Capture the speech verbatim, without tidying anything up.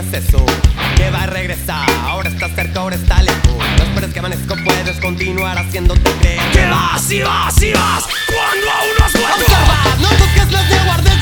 es eso, que va a regresar. Ahora está cerca, ahora está lejos. No esperes que amanezco, puedes continuar haciéndote creer que vas y vas y vas cuando aún no has vuelto. Observa, no busques los de guardia.